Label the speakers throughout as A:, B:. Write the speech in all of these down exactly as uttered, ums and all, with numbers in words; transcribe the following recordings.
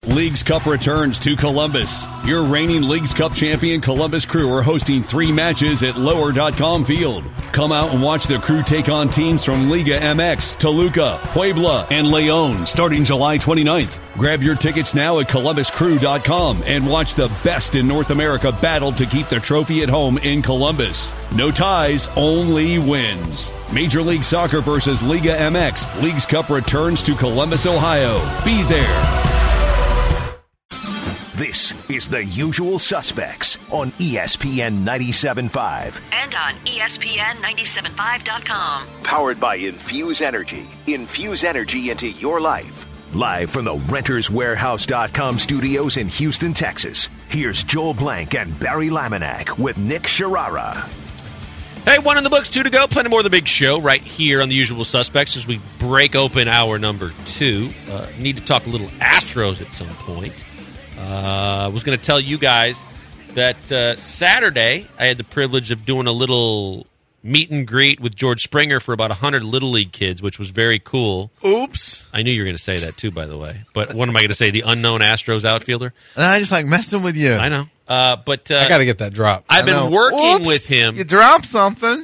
A: Leagues Cup returns to Columbus. Your reigning Leagues Cup champion Columbus Crew are hosting three matches at lower dot com Field. Come out and watch the Crew take on teams from Liga M X, Toluca, Puebla, and Leon starting July twenty-ninth. Grab your tickets now at columbus crew dot com and watch the best in North America battle to keep the trophy at home in Columbus. No ties, only wins. Major League Soccer versus Liga M X. Leagues Cup returns to Columbus, Ohio. Be there.
B: This is The Usual Suspects on E S P N ninety-seven point five.
C: And on E S P N ninety-seven point five dot com.
B: Powered by Infuse Energy. Infuse energy into your life. Live from the Renters Warehouse dot com studios in Houston, Texas. Here's Joel Blank and Barry Laminack with Nick Sharara.
D: Hey, one in the books, two to go. Plenty more of the big show right here on The Usual Suspects as we break open hour number two. Uh, need to talk a little Astros at some point. Uh, I was going to tell you guys that uh, Saturday I had the privilege of doing a little meet and greet with George Springer for about one hundred Little League kids, which was very cool.
E: Oops.
D: I knew you were going to say that too, by the way. But what am I going to say, the unknown Astros outfielder?
E: I just like messing with you.
D: I know. Uh, but uh,
F: I got to get that drop.
D: I've been
E: know.
D: working
E: Oops.
D: with him
E: You dropped something.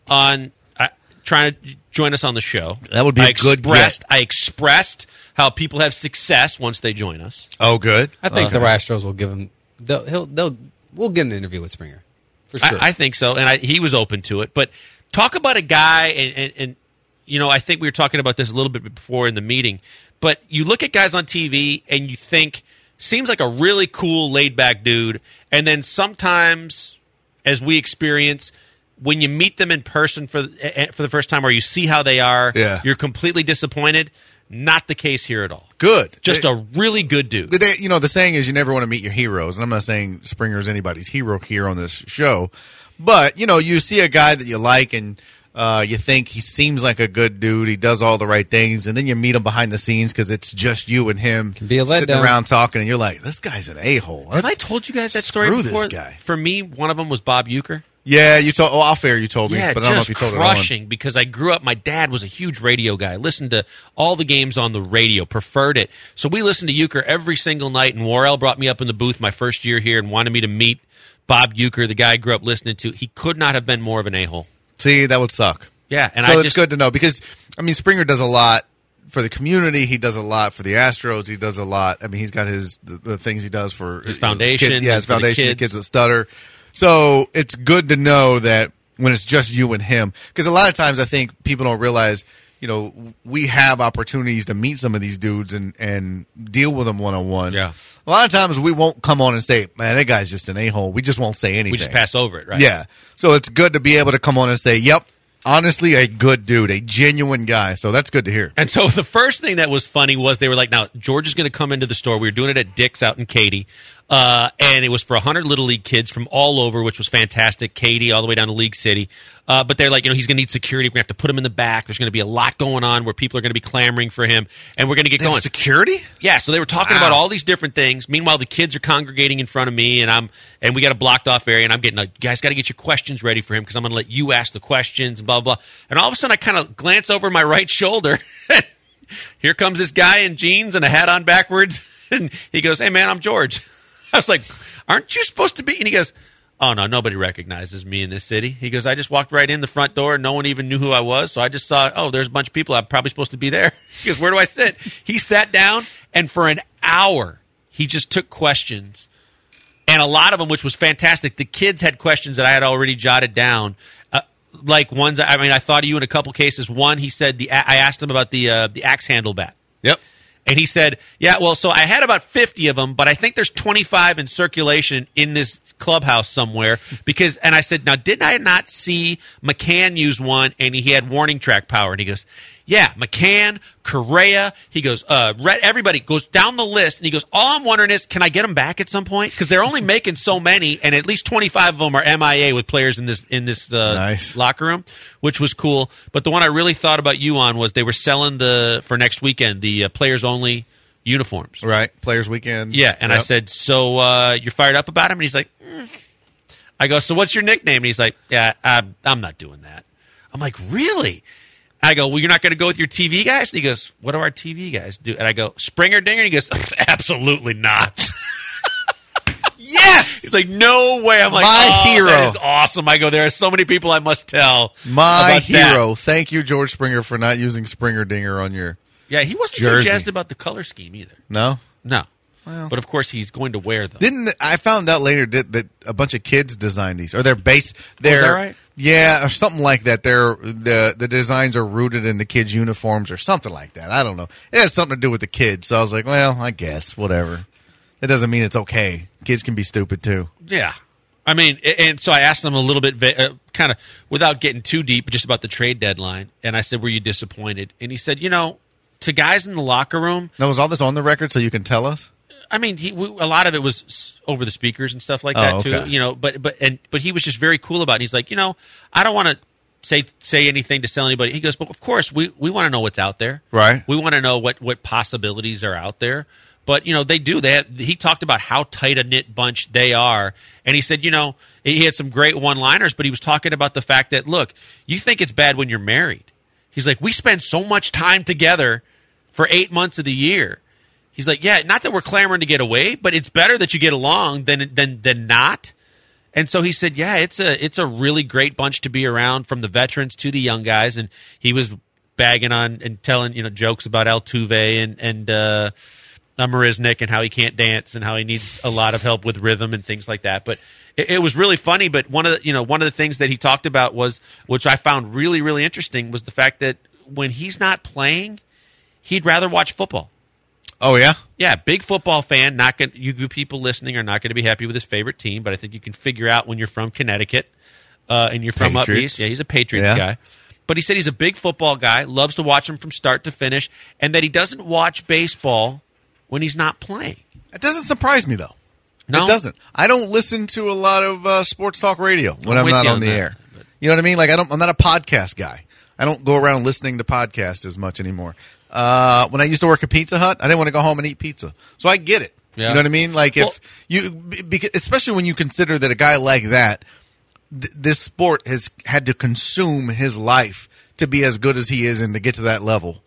D: on uh, trying to join us on the show.
E: That would be
D: I
E: a good
D: expressed,
E: get.
D: I expressed how people have success once they join us.
E: Oh, good.
F: I think
D: Okay.
F: the Astros will give him. They'll. He'll. They'll. We'll get an interview with Springer for sure.
D: I, I think so, and I, he was open to it. But talk about a guy, and, and, and you know, I think we were talking about this a little bit before in the meeting. But you look at guys on T V, and you think seems like a really cool, laid back dude, and then sometimes, as we experience, when you meet them in person for for the first time, or you see how they are,
E: Yeah.
D: you're completely disappointed. Not the case here at all.
E: Good.
D: Just
E: They-
D: a really good dude.
E: But they, you know, the saying is you never want to meet your heroes, and I'm not saying Springer's anybody's hero here on this show, but you know, you see a guy that you like, and uh, you think he seems like a good dude, he does all the right things, and then you meet him behind the scenes because it's just you and him
F: Can be a
E: sitting
F: letdown.
E: around talking, and you're like, this guy's an a hole.
D: Have I told you guys that story
E: Screw
D: before?
E: this guy.
D: For me, one of them was Bob Euchre.
E: Yeah, you told. Oh, off air, you told me,
D: Yeah,
E: but I don't know if
D: just
E: you told
D: crushing because I grew up. My dad was a huge radio guy. Listened to all the games on the radio, preferred it. So we listened to Euchre every single night. And Worrell brought me up in the booth my first year here and wanted me to meet Bob Euchre, the guy I grew up listening to. He could not have been more of an a-hole.
E: on. See, that would suck.
D: Yeah, and
E: so
D: I
E: it's
D: just
E: good to know because I mean, Springer does a lot for the community. He does a lot for the Astros. He does a lot. I mean, he's got his the, the things he does for
D: His foundation,
E: Kids, yeah, his
D: for the
E: foundation, the
D: kids.
E: kids that stutter. So it's good to know that when it's just you and him, because a lot of times I think people don't realize, you know, we have opportunities to meet some of these dudes and and deal with them one on one.
D: Yeah.
E: A lot of times we won't come on and say, "Man, that guy's just an a-hole." We just won't say anything.
D: we just pass over it, right?
E: Yeah. So it's good to be able to come on and say, "Yep, honestly, a good dude, a genuine guy." So that's good to hear.
D: And so the first thing that was funny was they were like, now, George is going to come into the store. We were doing it at Dick's out in Katy. Uh, and it was for one hundred Little League kids from all over, which was fantastic. Katy all the way down to League City. Uh, but they're like, you know, he's going to need security. We're going to have to put him in the back. There's going to be a lot going on where people are going to be clamoring for him. And we're going to get
E: They have
D: going.
E: security?
D: Yeah, so they were talking
E: Wow.
D: about all these different things. Meanwhile, the kids are congregating in front of me, and I'm and we got a blocked off area, and I'm getting like, you guys got to get your questions ready for him because I'm going to let you ask the questions and blah blah. And all of a sudden, I kind of glance over my right shoulder. Here comes this guy in jeans and a hat on backwards, and he goes, "Hey man, I'm George." I was like, "Aren't you supposed to be?" And he goes, "Oh no, nobody recognizes me in this city." He goes, "I just walked right in the front door, and no one even knew who I was. So I just saw, oh, there's a bunch of people. I'm probably supposed to be there." He goes, "Where do I sit?" He sat down, and for an hour, he just took questions, and a lot of them, which was fantastic. The kids had questions that I had already jotted down. Uh, like ones, I mean, I thought of you in a couple cases. One, he said the I asked him about the uh, the axe handle bat.
E: Yep.
D: And he said, yeah, well, so I had about fifty of them, but I think there's twenty-five in circulation in this clubhouse somewhere. Because, and I said, now, didn't I not see McCann use one and he had warning track power? And he goes, yeah, McCann, Correa. He goes, uh, Red, everybody goes down the list. And he goes, all I'm wondering is, can I get them back at some point? Because they're only making so many, and at least twenty-five of them are M I A with players in this in this uh,
E: Nice.
D: locker room, which was cool. But the one I really thought about you on was they were selling the for next weekend the uh, players only uniforms.
E: Right. Players Weekend.
D: Yeah, and I
E: Yep.
D: said, so uh, you're fired up about him? And he's like, mm. I go, so what's your nickname? And he's like, yeah, I'm, I'm not doing that. I'm like, really? I go, well, you're not going to go with your T V guys? And he goes, what do our T V guys do? And I go, Springer Dinger? And he goes, absolutely not. Yes! He's like, no way. I'm like,
E: My
D: oh,
E: hero.
D: that is awesome. I go, there are so many people I must tell.
E: My
D: about
E: hero.
D: that.
E: Thank you, George Springer, for not using Springer Dinger on your
D: Yeah, he wasn't
E: jersey.
D: too jazzed about the color scheme either.
E: No?
D: No. But of course, he's going to wear them.
E: Didn't I found out later that, that a bunch of kids designed these, or they're based. They're
D: that right?
E: Yeah, or something like that. They're the the designs are rooted in the kids' uniforms or something like that. I don't know. It has something to do with the kids. So I was like, well, I guess whatever. That doesn't mean it's okay. Kids can be stupid too.
D: Yeah. I mean, and so I asked him a little bit, uh, kind of without getting too deep, but just about the trade deadline. And I said, were you disappointed? And he said, you know, to guys in the locker room.
E: Now, was all this on the record so you can tell us?
D: I mean, he, we, a lot of it was s- over the speakers and stuff like
E: Oh,
D: that
E: okay.
D: too. You know, but but and but he was just very cool about it. He's like, you know, I don't want to say say anything to sell anybody. He goes, but of course, we, we want to know what's out there.
E: Right.
D: We want to know what, what possibilities are out there. But you know, they do. They have, he talked about how tight a knit bunch they are, and he said, you know, he had some great one liners, but he was talking about the fact that look, you think it's bad when you're married. He's like, we spend so much time together for eight months of the year. He's like, yeah, not that we're clamoring to get away, but it's better that you get along than than than not. And so he said, yeah, it's a it's a really great bunch to be around, from the veterans to the young guys. And he was bagging on and telling, you know, jokes about Altuve and and uh, Marisnik and how he can't dance and how he needs a lot of help with rhythm and things like that. But it, it was really funny. But one of the, you know one of the things that he talked about was, which I found really really interesting, was the fact that when he's not playing, he'd rather watch football.
E: Oh yeah,
D: Yeah, big football fan. Not going you people listening are not going to be happy with his favorite team, but I think you can figure out when you're from Connecticut uh, and you're from
E: Patriots.
D: up east. Yeah, he's a Patriots
E: Yeah.
D: guy. But he said he's a big football guy, loves to watch him from start to finish, and that he doesn't watch baseball when he's not playing.
E: it doesn't surprise me though.
D: No?
E: It doesn't. I don't listen to a lot of uh, sports talk radio when
D: I'm
E: I'm,
D: with
E: not
D: you
E: on
D: on
E: the
D: that,
E: air.
D: but-
E: You know what I mean? Like I don't. I'm not a podcast guy. I don't go around listening to podcasts as much anymore. Uh, when I used to work at Pizza Hut, I didn't want to go home and eat pizza. So I get it.
D: Yeah.
E: You know what I mean? Like if
D: Well-
E: you, because, especially when you consider that a guy like that, th- this sport has had to consume his life to be as good as he is and to get to that level.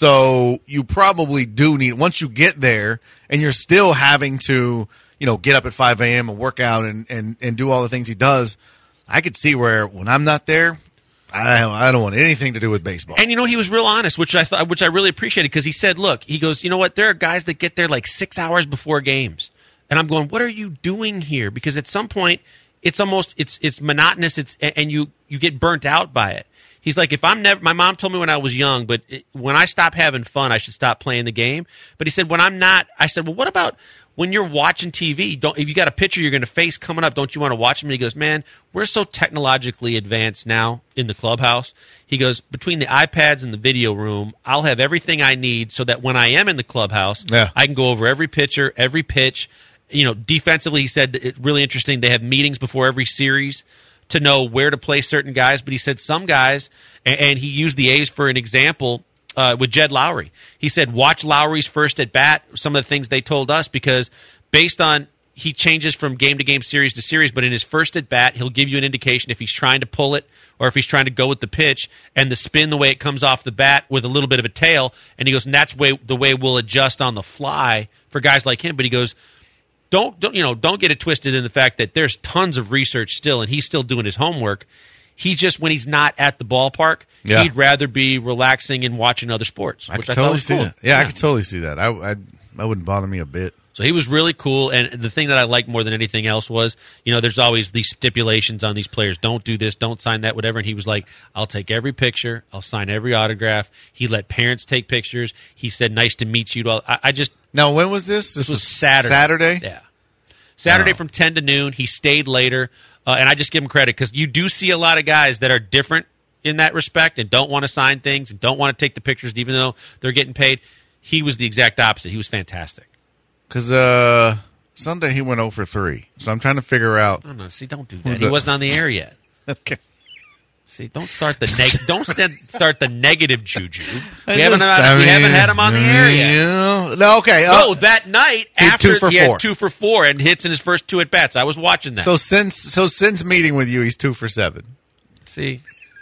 E: So you probably do need, once you get there and you're still having to, you know, get up at five a.m. and work out and, and, and do all the things he does, I could see where when I'm not there, I, I don't want anything to do with baseball.
D: And you know, he was real honest, which I thought, which I really appreciated, because he said, "Look, he goes, you know what? There are guys that get there like six hours before games, and I'm going, what are you doing here? Because at some point, it's almost it's it's monotonous. It's and you you get burnt out by it." He's like, if I'm never, my mom told me when I was young, but it, when I stop having fun, I should stop playing the game. But he said, when I'm not, I said, well, what about when you're watching T V? Don't, if you got a picture you're going to face coming up, don't you want to watch him? And he goes, man, we're so technologically advanced now in the clubhouse. He goes, between the iPads and the video room, I'll have everything I need so that when I am in the clubhouse,
E: Yeah.
D: I can go over every picture, every pitch. You know, defensively, he said, it, really interesting. They have meetings before every series to know where to play certain guys. But he said some guys, and, and he used the A's for an example uh, with Jed Lowry. He said, watch Lowry's first at bat, some of the things they told us, because based on, he changes from game to game, series to series, but in his first at bat, he'll give you an indication if he's trying to pull it or if he's trying to go with the pitch and the spin, the way it comes off the bat with a little bit of a tail. And he goes, and that's way, the way we'll adjust on the fly for guys like him. But he goes, Don't, don't you know? Don't get it twisted in the fact that there's tons of research still, and he's still doing his homework. He just, when he's not at the ballpark,
E: Yeah.
D: he'd rather be relaxing and watching other sports,
E: I
D: which
E: could
D: I thought
E: totally
D: was
E: see
D: cool.
E: that. Yeah, I could totally see that. I, I, that wouldn't bother me a bit.
D: So he was really cool, and the thing that I liked more than anything else was, you know, there's always these stipulations on these players. Don't do this, don't sign that, whatever. And he was like, I'll take every picture, I'll sign every autograph. He let parents take pictures. He said, nice to meet you. I, I just,
E: Now, when was this?
D: this was Saturday.
E: Saturday?
D: Yeah. Saturday
E: Oh.
D: from ten to noon. He stayed later, uh, and I just give him credit because you do see a lot of guys that are different in that respect and don't want to sign things and don't want to take the pictures even though they're getting paid. He was the exact opposite. He was fantastic.
E: Because uh, Sunday he went oh for three. So I'm trying to figure out.
D: Oh, no, see, don't do that. He wasn't on the air yet.
E: Okay.
D: See, don't start the neg- don't st- start the negative juju. We
E: I
D: haven't
E: just-
D: had,
E: I
D: we
E: mean,
D: haven't had him on the air yet.
E: yeah. No, okay. uh,
D: No, that night
E: He's
D: after
E: two for
D: he had
E: four.
D: two for four and hits in his first two at bats. I was watching that.
E: So since so since meeting with you, he's two for seven.
D: see,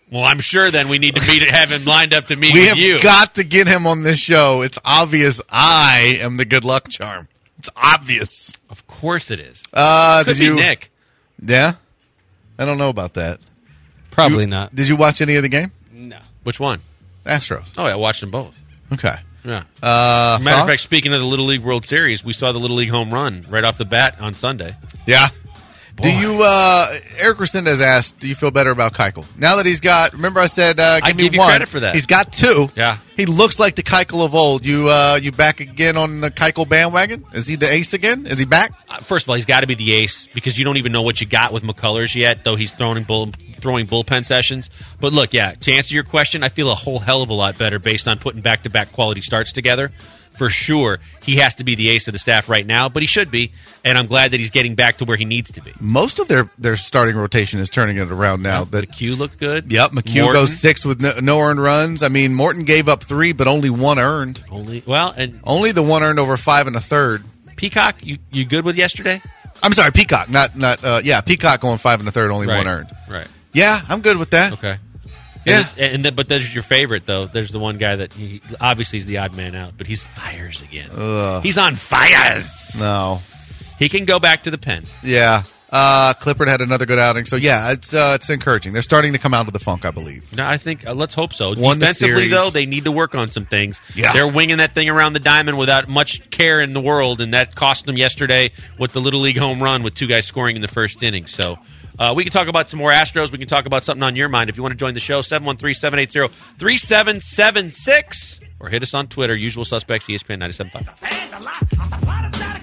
D: Well, I'm sure then we need to meet have him lined up to meet
E: We
D: with
E: have
D: you.
E: got to get him on this show. It's obvious I am the good luck charm. It's obvious.
D: Of course it is.
E: Uh,
D: Could
E: did
D: be
E: you,
D: Nick.
E: Yeah? I don't know about that.
F: Probably
E: You-
F: not.
E: Did you watch any of the game?
F: No.
D: Which one?
E: Astros.
D: Oh, yeah, I watched them both.
E: Okay.
D: Yeah.
E: Uh,
D: Matter of
E: thoughts?
D: fact, speaking of the Little League World Series, we saw the Little League home run right off the bat on Sunday.
E: Yeah.
D: Boy.
E: Do you, uh, Eric Resendez asked, do you feel better about Keuchel? Now that he's got, remember I said, uh, give
D: I
E: me
D: give you
E: one.
D: credit for that.
E: He's got two.
D: Yeah.
E: He looks like the Keuchel of old. You, uh, you back again on the Keuchel bandwagon? Is he the ace again? Is he back?
D: Uh, first of all, he's got to be the ace because you don't even know what you got with McCullers yet, though he's throwing bull, throwing bullpen sessions. But look, yeah, to answer your question, I feel a whole hell of a lot better based on putting back-to-back quality starts together. For sure, he has to be the ace of the staff right now, but he should be, and I'm glad that he's getting back to where he needs to be.
E: Most of their, their starting rotation is turning it around now. That
D: McHugh looked good.
E: Yep, McHugh
D: Morton,
E: goes six with no, no earned runs. I mean, Morton gave up three, but only one earned.
D: Only well, and
E: Only the one earned over five and a third.
D: Peacock, you you good with yesterday?
E: I'm sorry, Peacock, not not. Uh, yeah, Peacock going five and a third, only
D: Right.
E: one earned.
D: Right.
E: Yeah, I'm good with that.
D: Okay.
E: Yeah.
D: And, and then, but there's your favorite though. There's the one guy that he, obviously he's the odd man out, but he's fires again. He's on fires.
E: No.
D: He can go back to the pen.
E: Yeah. Uh, Clippard had another good outing, so yeah, it's uh, it's encouraging. They're starting to come out of the funk, I believe.
D: No, I think uh, let's hope so.
E: Won the
D: Defensively
E: series.
D: though, they need to work on some things.
E: Yeah.
D: They're winging that thing around the diamond without much care in the world, and that cost them yesterday with the Little League home run with two guys scoring in the first inning. So. Uh, we can talk about some more Astros. We can talk about something on your mind. If you want to join the show, seven one three, seven eight zero, three seven seven six. Or hit us on Twitter, Usual Suspects, E S P N ninety-seven point five.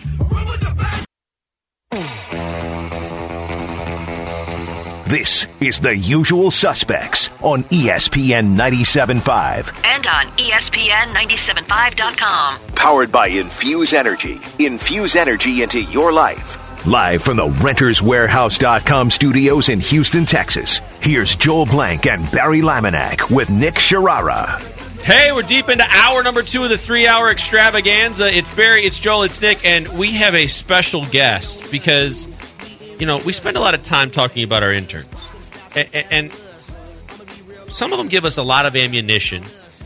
B: This is The Usual Suspects on E S P N ninety-seven point five.
C: And on E S P N ninety-seven five dot com.
B: Powered by Infuse Energy. Infuse energy into your life. Live from the Renters Warehouse dot com studios in Houston, Texas. Here's Joel Blank and Barry Laminack with Nick Sharara.
D: Hey, we're deep into hour number two of the three-hour extravaganza. It's Barry, it's Joel, it's Nick, and we have a special guest because, you know, we spend a lot of time talking about our interns. And, and some of them give us a lot of ammunition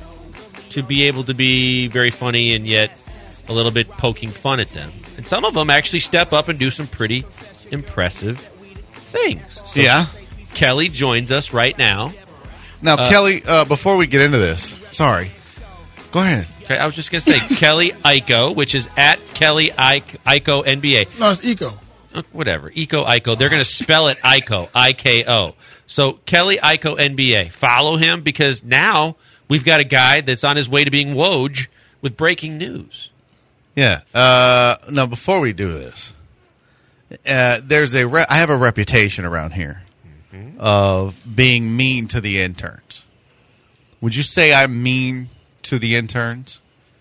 D: to be able to be very funny and yet a little bit poking fun at them. And some of them actually step up and do some pretty impressive things. So
E: Yeah.
D: Kelly joins us right now.
E: Now, Kelly, uh, before we get into this, sorry. Go ahead.
D: Okay, I was just going to say Kelly Iko, which is at Kelly Iko, Iko N B A.
G: No, it's Eco.
D: Uh, Whatever. Iko Iko. They're going to spell it Iko, I K O. So Kelly Iko N B A. Follow him because now we've got a guy that's on his way to being Woj with breaking news.
E: Yeah. Uh, now, before we do this, uh, there's a re- I have a reputation around here
D: Mm-hmm.
E: of being mean to the interns. Would you say I'm mean to the interns?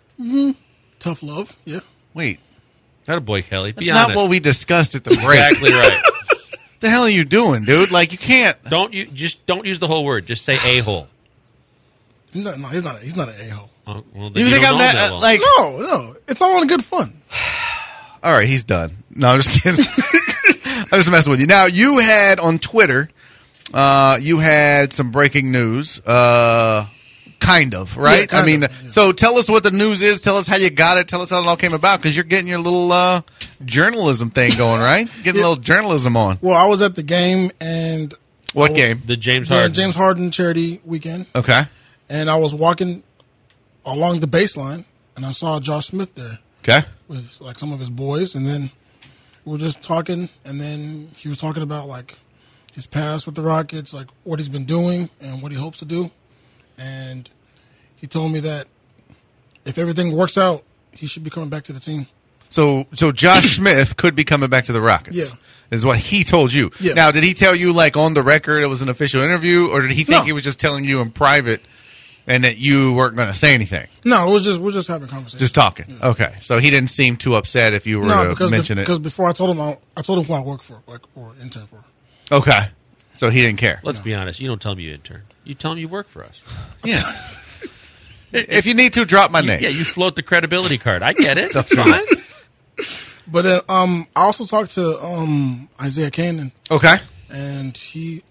G: Tough love. Yeah.
E: Wait,
D: Not a boy, Kelly. Be
E: that's
D: honest.
E: not what we discussed at the break.
D: Exactly right.
E: What the hell are you doing, dude? Like, you can't.
D: Don't you just don't use the whole word. Just say a hole.
G: He's not, no, he's not. A, he's not an a hole.
D: Oh, well, then
E: You think
D: don't
E: I'm
D: know him
E: that,
D: well.
E: uh, like?
G: No, no. It's all in good fun.
E: All right, he's done. No, I'm just kidding. I'm just messing with you. Now, you had on Twitter, uh, you had some breaking news, uh, kind of, right?
G: Yeah, kind
E: I mean,
G: of, yeah.
E: so tell us what the news is. Tell us how you got it. Tell us how it all came about because you're getting your little uh, journalism thing going, right? Getting a little journalism on.
G: Well, I was at the game and
E: What
G: Oh,
E: game?
D: the James
G: the
D: Harden.
G: James Harden charity weekend,
E: Okay.
G: and I was walking along the baseline, and I saw Josh Smith there
E: Okay.
G: with like some of his boys, and then we were just talking, and then he was talking about like his past with the Rockets, like what he's been doing and what he hopes to do, and he told me that if everything works out, he should be coming back to the team.
E: So, so Josh Smith could be coming back to the Rockets.
G: Yeah.
E: Is what he told you.
G: Yeah.
E: Now, did he tell you like on the record it was an official interview, or did he think
G: No.
E: he was just telling you in private and that you weren't going to say anything?
G: No, it was just we're just having conversation.
E: Just talking.
G: Yeah.
E: Okay. So he didn't seem too upset if you were
G: No,
E: to
G: because
E: mention
G: be-
E: it.
G: because before I told him I, I told him who I work for, like or intern for.
E: Okay. So he didn't care.
D: Let's be honest. You don't tell him you intern. You tell him you work for us.
E: Yeah. If you need to, drop my name.
D: Yeah, you float the credibility card. I get it. That's fine.
G: But then um, I also talked to um, Isaiah Cannon,
E: Okay.
G: and he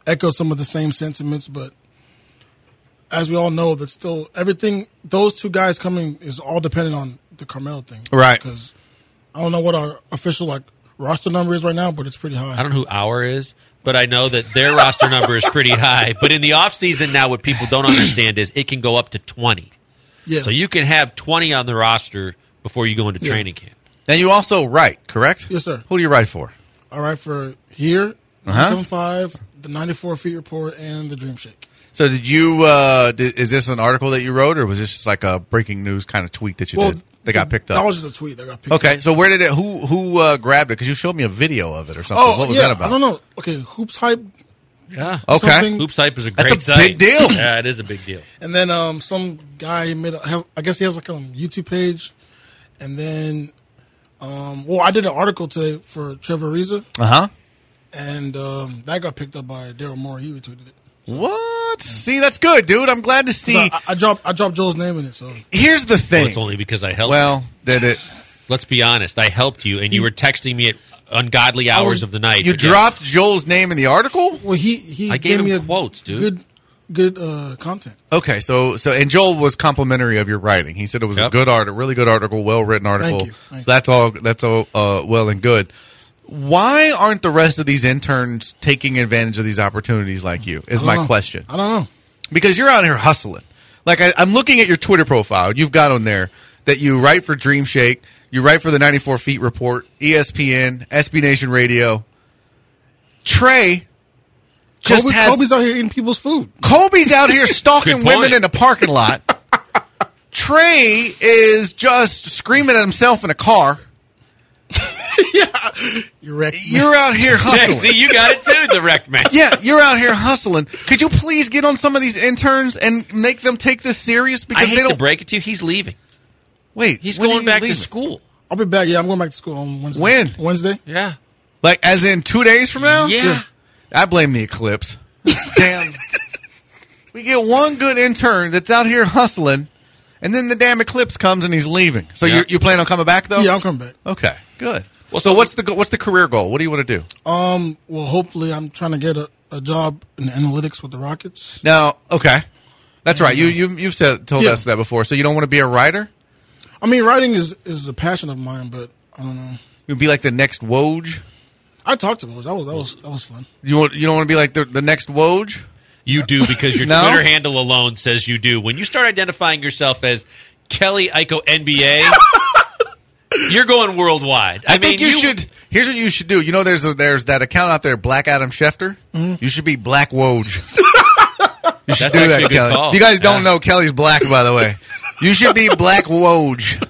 G: echo some of the same sentiments, but as we all know, that's still everything. Those two guys coming is all dependent on the Carmelo thing,
E: right?
G: Because I don't know what our official like roster number is right now, but it's pretty high.
D: I don't know who our is, but I know that their roster number is pretty high. But in the offseason now, what people don't understand is it can go up to twenty.
G: Yeah.
D: So you can have twenty on the roster before you go into
G: Yeah.
D: training camp.
E: And you also write, correct?
G: Yes, sir.
E: Who do you write for?
G: I write for here,
E: Uh-huh.
G: seven five, the ninety-four Feet Report, and the Dream Shake.
E: So did you? Uh, did, is this an article that you wrote, or was this just like a breaking news kind of tweet that you
G: Well,
E: did that got picked up?
G: That was just a tweet that got picked up.
E: Okay, so where did it? Who who uh, grabbed it? Because you showed me a video of it or something.
G: Oh,
E: what was
G: yeah,
E: that about?
G: I don't know. Okay, Hoops Hype.
D: Yeah.
E: Okay.
G: something.
D: Hoops Hype is a
E: That's
D: great
E: a
D: site.
E: big deal.
D: Yeah, it is a big deal.
G: And then um, some guy made. A, have, I guess he has like a YouTube page. And then, um, well, I did an article today for Trevor Ariza,
E: Uh huh.
G: and um, that got picked up by Daryl Moore. He retweeted it.
E: What? See, that's good, dude. I'm glad to
G: So
E: see.
G: I, I dropped. I dropped Joel's name in it. So
E: Here's the
D: Well,
E: thing.
D: it's only because I helped
E: Well, did it?
D: you. Let's be honest. I helped you, and you were texting me at ungodly hours
G: was-
D: of the night.
E: You
D: But yeah.
E: dropped Joel's name in the article?
G: well, he he
D: I gave
G: me
D: him
G: a
D: quotes, dude.
G: Good, good uh, content.
E: Okay, so so and Joel was complimentary of your writing. He said it was a
D: Yep.
E: good art, a really good article, well written article.
G: you. Thank
E: So that's all. That's all uh, well and good. Why aren't the rest of these interns taking advantage of these opportunities like you? Is
G: I don't
E: my
G: know.
E: question.
G: I don't know.
E: Because you're out here hustling. Like I, I'm looking at your Twitter profile. You've got on there that you write for Dream Shake, you write for the ninety-four Feet Report, E S P N, S B Nation Radio. Trey just
G: Kobe,
E: has
G: Kobe's out here eating people's food.
E: Kobe's out here stalking
D: Good point.
E: women in the parking lot. Trey is just screaming at himself in a car.
G: You're wrecked.
E: You're out here
D: Yeah,
E: hustling.
D: see, you got it too, the wrecked man.
E: Yeah, you're out here hustling. Could you please get on some of these interns and make them take this serious?
D: I
E: Because they
D: hate
E: don't
D: to break it to you, he's leaving.
E: wait.
D: He's
E: when are
D: going
E: you
D: back
E: leaving?
D: to school.
G: I'll be back. Yeah, I'm going back to school on Wednesday.
E: When?
G: Wednesday.
D: Yeah.
E: Like, as in two days from now?
D: Yeah.
E: I blame the eclipse. Damn. We get one good intern that's out here hustling, and then the damn eclipse comes and he's leaving. So
D: Yeah.
E: you you plan on coming back though?
G: Yeah, I'm coming back.
E: Okay, good.
D: Well,
E: so
D: so-
E: what's the go- what's the career goal? What do you want to do?
G: Um. Well, hopefully, I'm trying to get a, a job in analytics with the Rockets.
E: Now, okay, that's right. You you you've said told
G: Yeah.
E: us that before. So you don't want to be a writer?
G: I mean, writing is is a passion of mine, but I don't know.
E: You'd be like the next Woj.
G: I talked to those. That was that was that was fun.
E: You want you don't want to be like the the next Woj?
D: You do because your
E: No?
D: Twitter handle alone says you do. When you start identifying yourself as Kelly Iko N B A, you're going worldwide. I,
E: I, think
D: mean,
E: you, should. Here's what you should do. You know, there's a, there's that account out there, Black Adam Schefter. You should be Black Woj. You should
D: That's
E: do
D: actually
E: that,
D: a good
E: Kelly.
D: call.
E: If you guys don't
D: Yeah.
E: know, Kelly's black, by the way. You should be Black Woj.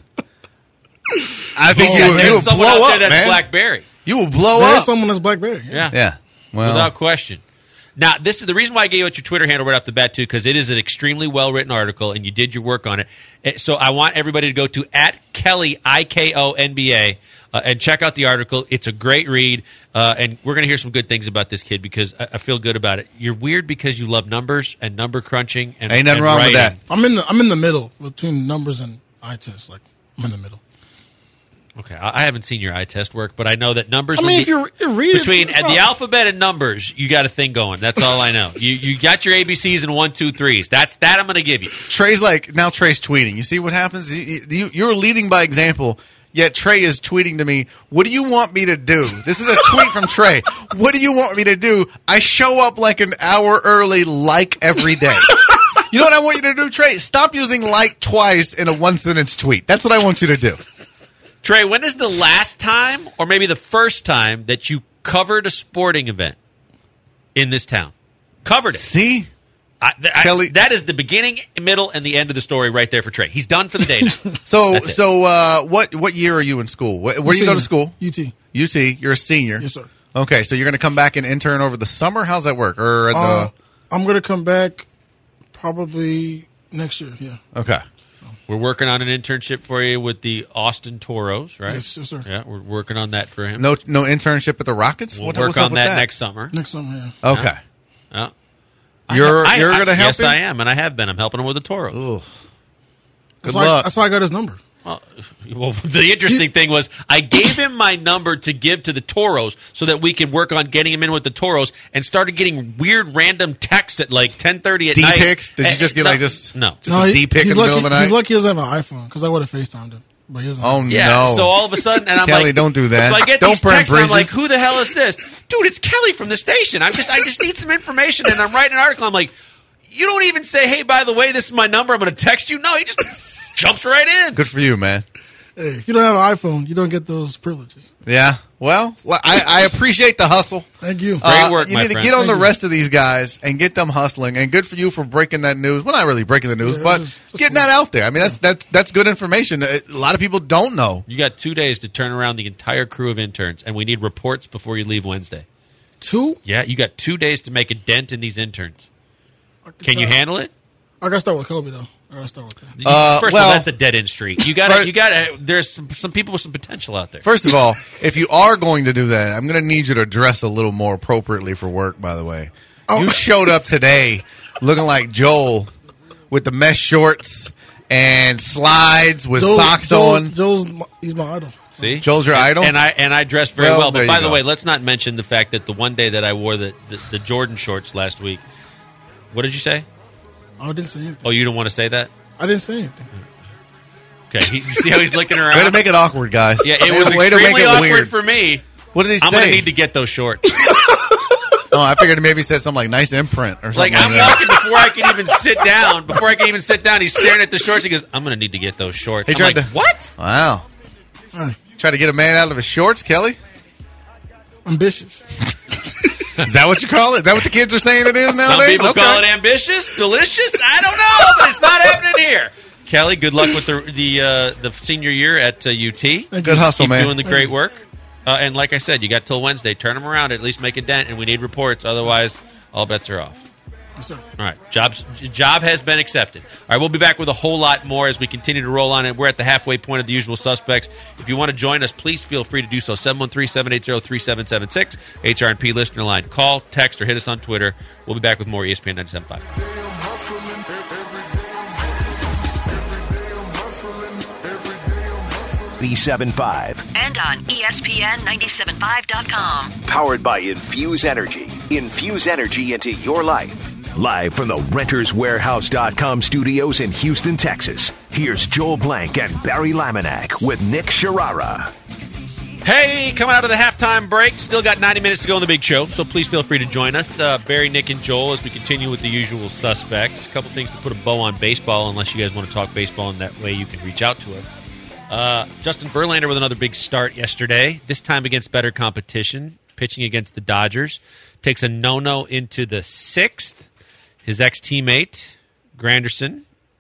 E: I think
D: Oh,
E: you,
D: there's
E: you will
D: someone
E: blow
D: out there
E: up,
D: that's
E: man.
D: Blackberry.
E: You will blow
G: There is
E: up.
G: someone that's Blackberry.
D: Yeah.
E: Yeah. Well,
D: Without question. Now, this is the reason why I gave out your Twitter handle right off the bat, too, because it is an extremely well-written article, and you did your work on it. Eh, So I want everybody to go to at Kelly, I K O N B A, uh, and check out the article. It's a great read, uh, and we're going to hear some good things about this kid because I, I feel good about it. You're weird because you love numbers and number crunching. And,
E: ain't nothing
D: and
E: wrong with
D: writing.
E: that.
G: I'm in the I'm in the middle between numbers and eye test. Like I'm in the middle.
D: Okay, I I haven't seen your eye test work, but I know that numbers.
G: I
D: and
G: mean,
D: the-
G: if you you read it,
D: between
G: it's
D: uh, the
G: not-
D: alphabet and numbers, you got a thing going. That's all I know. You you got your A B Cs and one, two, threes. That's that I'm going to give you.
E: Trey's like, now Trey's tweeting. You see what happens? You, you, you're leading by example, yet Trey is tweeting to me, what do you want me to do? This is a tweet from Trey. What do you want me to do? I show up like an hour early, like every day. You know what I want you to do, Trey? Stop using like twice in a one-sentence tweet. That's what I want you to do.
D: Trey, when is the last time, or maybe the first time, that you covered a sporting event in this town? Covered it.
E: See?
D: I, th- I-
E: Kelly-
D: that is the beginning, middle, and the end of the story right there for Trey. He's done for the day now.
E: So,
D: That's it.
E: so uh, what what year are you in school? Where, where do you go to school?
G: U T.
E: U T. You're a senior.
G: Yes, sir.
E: Okay, so you're going to come back and intern over the summer? How's that work? Or at the
G: Uh, I'm gonna come back probably next year. Yeah.
E: Okay.
D: We're working on an internship for you with the Austin Toros, right?
G: Yes, yes, sir.
D: Yeah, we're working on that for him.
E: No no internship at the Rockets?
D: we'll
E: What-
D: work
E: what's up
D: on
E: with
D: that, next summer.
G: Next summer. Yeah.
E: Okay.
D: Yeah.
E: You're
D: I-
E: you're
D: I-
E: going to help
D: yes,
E: him?
D: I am, and I have been. I'm helping him with the Toros.
E: Ooh. Good
G: That's why,
E: luck.
G: that's why I got his number.
D: Well, well, the interesting thing was I gave him my number to give to the Toros so that we could work on getting him in with the Toros, and started getting weird random texts at like ten thirty at
E: D
D: night.
E: pics? Did you
D: Eh,
E: just get
D: no,
E: like just
D: no?
E: just a D pic in
G: he's
E: the
G: lucky,
E: middle of the night?
G: He's lucky he doesn't have an iPhone because I would have FaceTimed him. But he doesn't.
E: Oh
D: Yeah.
E: no!
D: So all of a sudden, and I'm
E: Kelly,
D: like,
E: don't do that.
D: So I get
E: Don't
D: these
E: burn
D: texts, and I'm like,
E: bridges.
D: who the hell is this, dude? It's Kelly from the station. I'm just, I just need some information, and I'm writing an article. I'm like, you don't even say, hey, by the way, this is my number. I'm going to text you. No, he just jumps right in.
E: Good for you, man.
G: Hey, if you don't have an iPhone, you don't get those privileges.
E: Yeah. Well, I, I appreciate the hustle.
G: Thank you.
D: Great work,
E: you
D: my
E: need
D: friend.
E: to get on
G: Thank
E: the
G: you.
E: rest of these guys and get them hustling. And good for you for breaking that news. Well, not really breaking the news,
G: Yeah,
E: but
G: just- just
E: getting that out there. I mean, that's that's that's good information. A lot of people don't know.
D: You got two days to turn around the entire crew of interns, and we need reports before you leave Wednesday.
G: Two?
D: Yeah, you got two days to make a dent in these interns.
G: I
D: Can you
G: try.
D: handle it?
G: I got to start with Kobe, though. I got to start with him.
D: You-
E: Uh,
D: First
E: well-
D: of all, that's a dead end street. You got to,
E: First-
D: you got to. There's some, some people with some potential out there.
E: First of all, if you are going to do that, I'm going to need you to dress a little more appropriately for work. By the way,
G: Oh.
E: you showed up today looking like Joel with the mesh shorts and slides with
G: Joel's-
E: socks
G: Joel's-
E: on.
G: Joel's, my- he's my idol.
D: See,
E: Joel's your
D: and,
E: idol?
D: and I and I dressed very
E: Well,
D: well.
E: there
D: But by
E: you
D: the
E: go.
D: way, let's not mention the fact that the one day that I wore the, the, the Jordan shorts last week. What did you say?
G: I didn't say anything.
D: Oh, you don't want to say that?
G: I didn't say anything.
D: Okay, he, you see how he's looking around.
E: Way to make it awkward, guys.
D: yeah, it
E: Way-
D: was
E: way to make
D: extremely
E: it
D: awkward
E: weird.
D: for me.
E: What did he
D: I'm
E: say?
D: gonna need to get those shorts.
E: Oh, I figured maybe he said something like nice imprint or something
D: Like
E: like,
D: I'm
E: that.
D: walking before I can even sit down. Before I can even sit down, he's staring at the shorts. He goes, "I'm gonna need to get those shorts."
E: He
D: I'm
E: tried
D: like,
E: to-
D: "What?"
E: Wow.
G: Hey,
E: Try to get a man out of his shorts, Kelly?
G: ambitious.
E: Is that what you call it? Is that what the kids are saying it is
D: Some
E: nowadays?
D: people
E: Okay.
D: call it ambitious, delicious. I don't know, but it's not happening here. Kelly, good luck with the the uh, the senior year at uh, U T.
E: Good hustle,
D: Keep
E: man.
D: doing the great work. Uh, and like I said, you got till Wednesday. Turn them around. At least make a dent, and we need reports. Otherwise, all bets are off.
G: Yes, sir.
D: All right, jobs, job has been accepted. All right, we'll be back with a whole lot more as we continue to roll on it. We're at the halfway point of the usual suspects. If you want to join us, please feel free to do so. seven one three, seven eight zero, three seven seven six, H R and P listener line. Call, text, or hit us on Twitter. We'll be back with more E S P N ninety-seven point five.
B: ninety-seven point five.
C: And on E S P N ninety-seven five dot com.
B: Powered by Infuse Energy. Infuse energy into your life. Live from the Renters Warehouse dot com studios in Houston, Texas. Here's Joel Blank and Barry Laminack with Nick Sharara.
D: Hey, coming out of the halftime break. Still got ninety minutes to go in the big show, so please feel free to join us. Uh, Barry, Nick, and Joel as we continue with the usual suspects. A couple things to put a bow on baseball, unless you guys want to talk baseball, and that way you can reach out to us. Uh, Justin Verlander with another big start yesterday, this time against better competition, pitching against the Dodgers. Takes a no-no into the sixth. His ex-teammate, Granderson,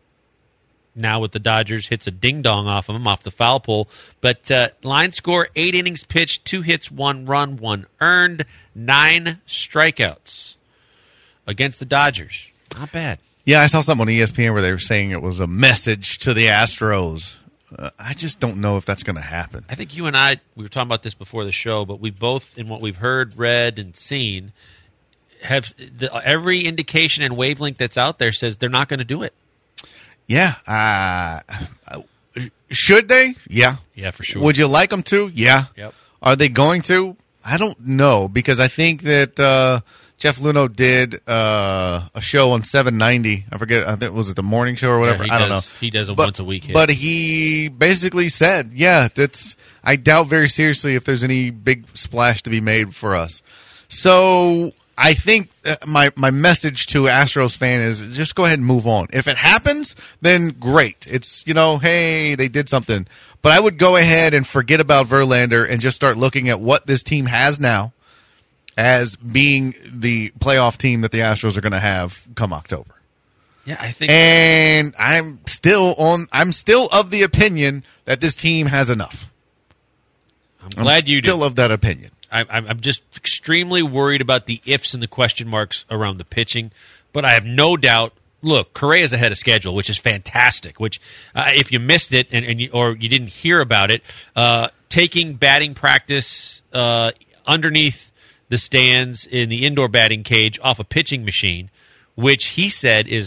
D: now with the Dodgers, hits a ding-dong off of him, off the foul pole. But uh, line score, eight innings pitched, two hits, one run, one earned, nine strikeouts against the Dodgers. Not bad.
E: Yeah, I saw something on E S P N where they were saying it was a message to the Astros. Uh, I just don't know if that's going to happen.
D: I think you and I, we were talking about this before the show, but we both, in what we've heard, read, and seen, have the, every indication and wavelength that's out there says they're not going to do it.
E: Yeah. Uh, should they? Yeah.
D: Yeah, for sure.
E: Would you like them to? Yeah.
D: Yep.
E: Are they going to? I don't know, because I think that uh, Jeff Luno did uh, a show on seven ninety. I forget. I think was it the morning show or whatever.
D: he
E: I don't
D: does-
E: know.
D: he does a
E: But-
D: once a week hit.
E: But he basically said, "Yeah, that's." I doubt very seriously if there's any big splash to be made for us. So I think uh, my my message to Astros fan is just go ahead and move on. If it happens, then great. It's, you know, hey, they did something. But I would go ahead and forget about Verlander and just start looking at what this team has now as being the playoff team that the Astros are going to have come October.
D: Yeah, I think.
E: And I'm still on. I'm still of the opinion that this team has enough.
D: I'm glad
E: I'm
D: you do.
E: still of that opinion.
D: I, I'm I'm just extremely worried about the ifs and the question marks around the pitching, but I have no doubt. Look, Correa's ahead of schedule, which is fantastic. Which, uh, if you missed it and, and you, or you didn't hear about it, uh, taking batting practice uh, underneath the stands in the indoor batting cage off a pitching machine, which he said is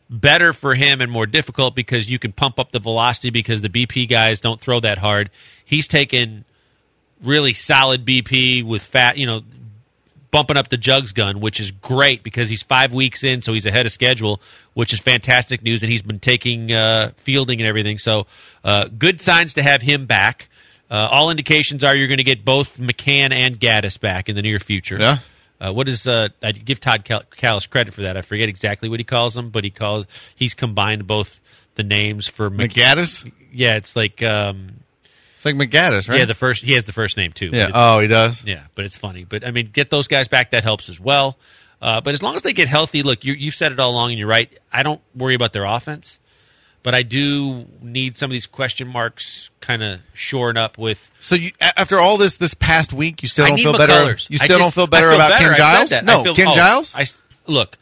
D: better for him and more difficult because you can pump up the velocity because the B P guys don't throw that hard. He's taken really solid B P with fat, you know, bumping up the jugs gun, which is great because he's five weeks in, so he's ahead of schedule, which is fantastic news, and he's been taking uh, fielding and everything. So uh, good signs to have him back. Uh, all indications are you're going to get both McCann and Gaddis back in the near future.
E: Yeah.
D: Uh, what is uh, I give Todd Cal- Callis credit for that. I forget exactly what he calls them, but he calls he's combined both the names for Mc-
E: McGaddis?
D: Yeah, it's like um,
E: It's like McGaddis, right?
D: yeah, the first he has the first name too.
E: Yeah.
D: But it's-
E: Oh, he does?
D: yeah, but it's funny. But I mean, get those guys back. That helps as well. Uh, but as long as they get healthy, look, you, you've said it all along, and you're right. I don't worry about their offense, but I do need some of these question marks kind of shoring up with.
E: So you, a- after all this this past week, you still
D: I
E: don't
D: need
E: feel better?
D: McCullers.
E: You
D: I
E: still
D: just-
E: don't feel better
D: I feel
E: about
D: better.
E: Ken
D: I said
E: Giles?
D: that. I
E: No,
D: feel-
E: Ken
D: oh,
E: Giles?
D: I, look,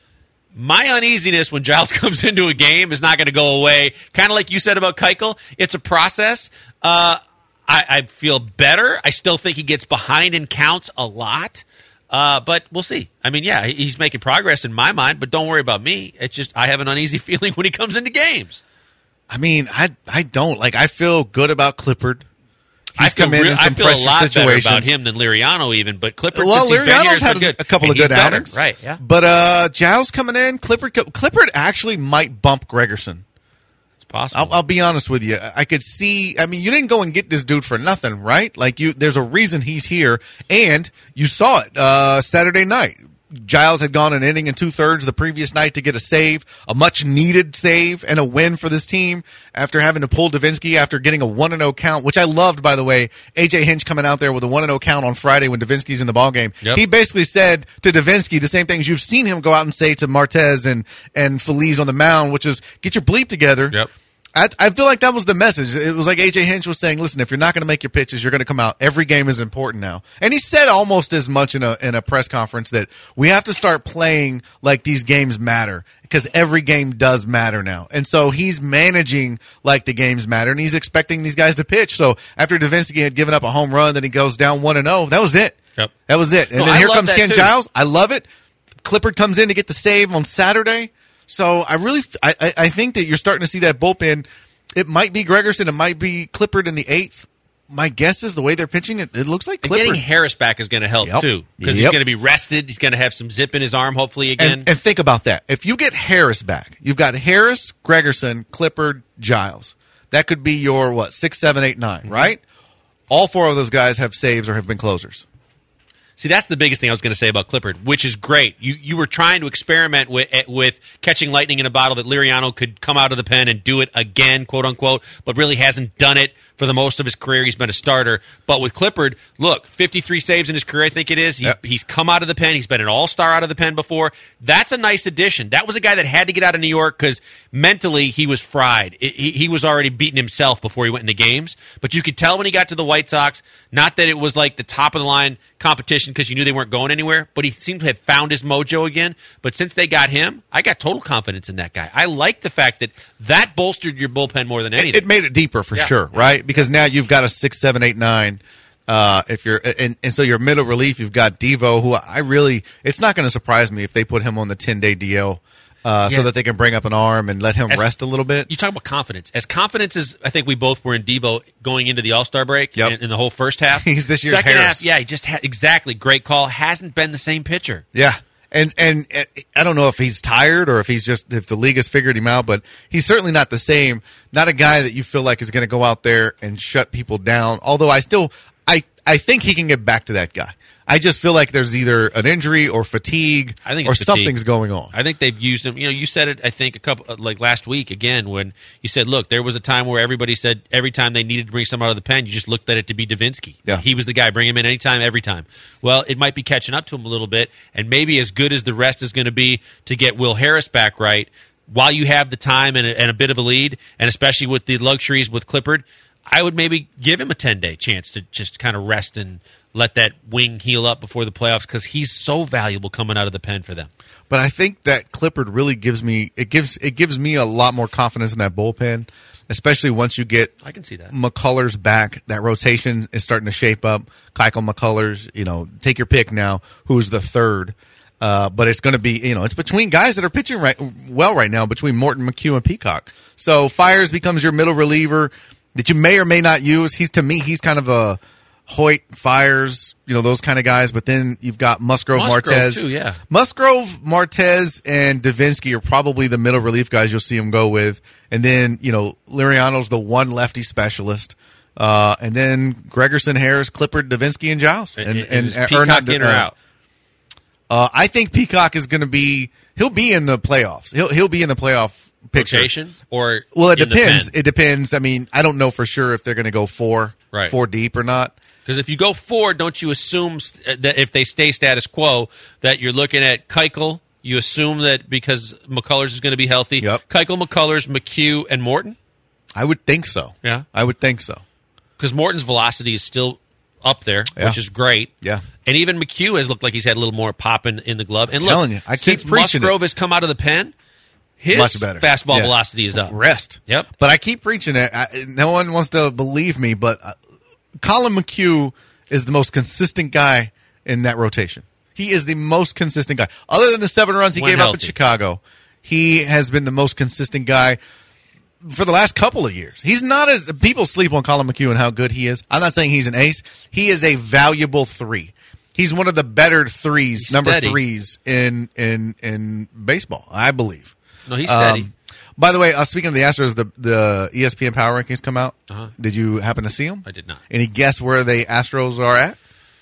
D: my uneasiness when Giles comes into a game is not going to go away. Kind of like you said about Keuchel, it's a process. Uh, I, I feel better. I still think he gets behind in counts a lot. Uh, but we'll see. I mean, yeah, he's making progress in my mind, but don't worry about me. It's just I have an uneasy feeling when he comes into games.
E: I mean, I I don't. Like, I feel good about Clippard.
D: I
E: He's
D: feel
E: come in
D: real-
E: in some
D: I feel
E: pressure
D: a lot
E: situations.
D: better about him than Liriano even, but Clippard,
E: Well,
D: since he's been here,
E: Liriano's
D: has
E: had
D: been good.
E: a couple
D: And
E: of
D: he's
E: good
D: better.
E: outings.
D: Right, yeah.
E: But uh, Giles coming in, Clippard, Clippard actually might bump Gregerson.
D: It's possible.
E: I'll, I'll be honest with you. I could see. I mean, you didn't go and get this dude for nothing, right? Like, you, there's a reason he's here, and you saw it uh, Saturday night. Giles had gone an inning and two thirds the previous night to get a save, a much needed save, and a win for this team after having to pull Davinsky after getting a one and zero count, which I loved, by the way. A J Hinch coming out there with a one and zero count on Friday when Davinsky's in the ballgame.
D: Yep.
E: He basically said to Davinsky the same things you've seen him go out and say to Martez and and Feliz on the mound, which is get your bleep together.
D: Yep.
E: I, I feel like that was the message. It was like A J Hinch was saying, listen, if you're not going to make your pitches, you're going to come out. Every game is important now. And he said almost as much in a in a press conference that we have to start playing like these games matter because every game does matter now. And so he's managing like the games matter, and he's expecting these guys to pitch. So after Davinsky had given up a home run, then he goes down one and oh. That was it.
D: Yep.
E: That was it. And
D: No,
E: then
D: I
E: here
D: love
E: comes
D: that
E: Ken
D: too.
E: Giles. I love it. Clippard comes in to get the save on Saturday. So I really, I, I, I think that you're starting to see that bullpen. It might be Gregerson. It might be Clippard in the eighth. My guess is the way they're pitching it, it looks like
D: And
E: Clippard.
D: getting Harris back is going to help
E: Yep.
D: too because he's
E: Yep.
D: going to be rested. He's going to have some zip in his arm, hopefully again.
E: and, and think about that. If you get Harris back, you've got Harris, Gregerson, Clippard, Giles. That could be your, what, six, seven, eight, nine, right? All four of those guys have saves or have been closers.
D: See, that's the biggest thing I was going to say about Clippard, which is great. You you were trying to experiment with with catching lightning in a bottle that Liriano could come out of the pen and do it again, quote unquote, but really hasn't done it for the most of his career. He's been a starter. But with Clippard, look, fifty-three saves in his career, I think it is. He's,
E: Yep.
D: he's come out of the pen. He's been an all-star out of the pen before. That's a nice addition. That was a guy that had to get out of New York because mentally he was fried. It, he, he was already beating himself before he went into games. But you could tell when he got to the White Sox, not that it was like the top-of-the-line competition because you knew they weren't going anywhere, but he seemed to have found his mojo again. But since they got him, I got total confidence in that guy. I like the fact that that bolstered your bullpen more than anything.
E: It, it made it deeper for
D: Yeah.
E: sure, right? Because now you've got a six, seven, eight, nine. Uh, if you're and, and so your middle relief, you've got Devo, who I really, it's not going to surprise me if they put him on the ten day D L uh,
D: Yeah.
E: so that they can bring up an arm and let him
D: As-
E: rest a little bit.
D: You talk about confidence. As confidence as I think we both were in Devo going into the All-Star break
E: Yep.
D: in, in the whole first half.
E: He's this year's
D: Second
E: Harris.
D: half, yeah, he just had exactly great call. Hasn't been the same pitcher.
E: Yeah. And, and and I don't know if he's tired or if he's just if the league has figured him out, but he's certainly not the same. Not a guy that you feel like is going to go out there and shut people down. Although I still I I think he can get back to that guy. I just feel like there's either an injury or fatigue
D: I think
E: or
D: it's fatigue.
E: something's going on.
D: I think they've used him. You know, you said it. I think a couple uh, like last week again when you said, "Look, there was a time where everybody said every time they needed to bring someone out of the pen, you just looked at it to be Davinsky.
E: Yeah.
D: He was the guy. Bring him in anytime, every time. Well, it might be catching up to him a little bit, and maybe as good as the rest is going to be to get Will Harris back right while you have the time and a, and a bit of a lead, and especially with the luxuries with Clippard, I would maybe give him a ten day chance to just kind of rest and let that wing heal up before the playoffs because he's so valuable coming out of the pen for them.
E: But I think that Clippard really gives me it gives it gives me a lot more confidence in that bullpen, especially once you get
D: I can see that.
E: McCullers back. That rotation is starting to shape up. Keuchel, McCullers, you know, take your pick now. Who's the third? Uh, but it's going to be, you know, it's between guys that are pitching right well right now, between Morton, McHugh, and Peacock. So Fiers becomes your middle reliever that you may or may not use. He's to me, he's kind of a Hoyt, Fiers, you know, those kind of guys. But then you've got Musgrove,
D: Musgrove
E: Martez.
D: too, yeah.
E: Musgrove, Martez, and Davinsky are probably the middle relief guys you'll see him go with. And then, you know, Liriano's the one lefty specialist. Uh, and then Gregerson, Harris, Clippard, Davinsky, and Giles.
D: And,
E: And,
D: and,
E: and,
D: is
E: or
D: Peacock
E: not,
D: in or
E: uh,
D: out?
E: Uh, I think Peacock is going to be. He'll be in the playoffs. He'll he'll be in the playoff picture.
D: Rotation or
E: Well, it
D: in the
E: depends.
D: pen?
E: It depends. I mean, I don't know for sure if they're going to go four,
D: Right.
E: four deep or not.
D: Because if you go four, don't you assume st- that if they stay status quo, that you're looking at Keuchel? You assume that because McCullers is going to be healthy.
E: Yep.
D: Keuchel, McCullers, McHugh, and Morton?
E: I would think so.
D: Yeah.
E: I would think so.
D: Because Morton's velocity is still up there,
E: Yeah.
D: which is great.
E: Yeah.
D: And even McHugh has looked like he's had a little more pop in, in the glove. And
E: I'm
D: look,
E: telling you, I keep
D: since
E: preaching
D: Musgrove
E: it.
D: has come out of the pen, his
E: Much better.
D: fastball
E: Yeah.
D: velocity is up.
E: Rest.
D: Yep.
E: But I keep preaching it. I, no one wants to believe me, but uh, Colin McHugh is the most consistent guy in that rotation. He is the most consistent guy. Other than the seven runs he
D: When
E: gave up in
D: healthy.
E: Chicago, he has been the most consistent guy for the last couple of years. He's not as people sleep on Colin McHugh and how good he is. I'm not saying he's an ace. He is a valuable three. He's one of the better threes,
D: He's
E: number
D: steady.
E: threes in in in baseball, I believe.
D: No, he's steady.
E: Um, by the way, uh, speaking of the Astros, the the E S P N Power Rankings come out.
D: Uh-huh.
E: Did you happen to see them?
D: I did not.
E: Any guess where the Astros are at?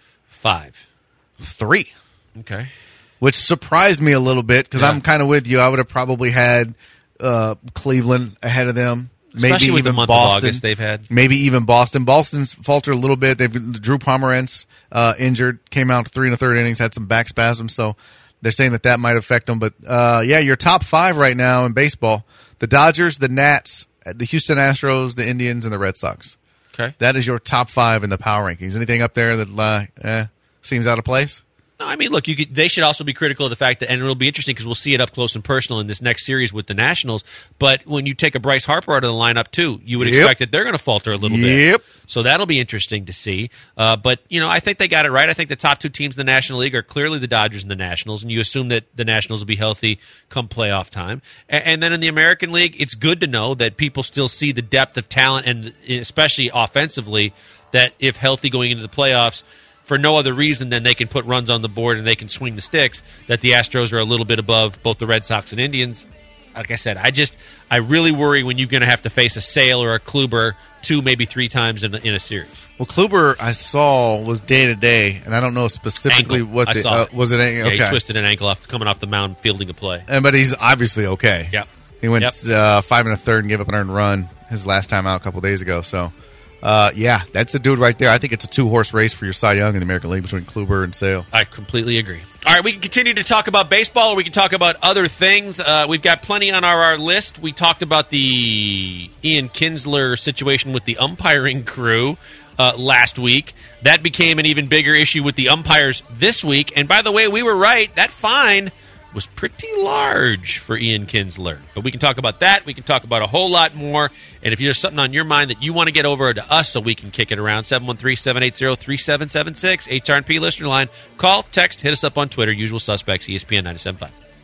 D: Five.
E: Three,
D: Okay.
E: which surprised me a little bit because
D: Yeah.
E: I'm kind of with you. I would have probably had uh, Cleveland ahead of them.
D: Especially
E: maybe
D: with
E: even
D: the month
E: Boston.
D: of August they've had.
E: Maybe even Boston. Boston's faltered a little bit. They've Drew Pomeranz uh, injured, came out three and a third innings, had some back spasms, so they're saying that that might affect them. But uh, yeah, your top five right now in baseball: the Dodgers, the Nats, the Houston Astros, the Indians, and the Red Sox.
D: Okay.
E: That is your top five in the power rankings. Anything up there that uh, eh, seems out of place?
D: No, I mean, look, you could, they should also be critical of the fact that, and it'll be interesting because we'll see it up close and personal in this next series with the Nationals. But when you take a Bryce Harper out of the lineup too, you would
E: Yep.
D: expect that they're going to falter a little
E: Yep.
D: bit. So that'll be interesting to see. Uh, but you know, I think they got it right. I think the top two teams in the National League are clearly the Dodgers and the Nationals, and you assume that the Nationals will be healthy come playoff time. And, and then in the American League, it's good to know that people still see the depth of talent, and especially offensively, that if healthy going into the playoffs, for no other reason than they can put runs on the board and they can swing the sticks, that the Astros are a little bit above both the Red Sox and Indians. Like I said, I just I really worry when you're going to have to face a Sale or a Kluber two, maybe three times in a, in a series.
E: Well, Kluber, I saw, was day to day, and I don't know specifically
D: Ankle.
E: what
D: I
E: the,
D: saw
E: uh,
D: it.
E: was it. Okay,
D: Yeah, he twisted an ankle off coming off the mound fielding a play.
E: And, but he's obviously okay.
D: Yep.
E: He went
D: Yep.
E: uh, five and a third and gave up an earned run his last time out a couple days ago. So, uh, yeah, that's a dude right there. I think it's a two horse race for your Cy Young in the American League between Kluber and Sale.
D: I completely agree. All right, we can continue to talk about baseball, or we can talk about other things. Uh, we've got plenty on our, our list. We talked about the Ian Kinsler situation with the umpiring crew uh, last week. That became an even bigger issue with the umpires this week. And by the way, we were right. That fine was pretty large for Ian Kinsler. But we can talk about that. We can talk about a whole lot more. And if there's something on your mind that you want to get over to us so we can kick it around, seven one three, seven eight zero, three seven seven six, H R and P listener line. Call, text, hit us up on Twitter. Usual suspects, E S P N ninety-seven point five.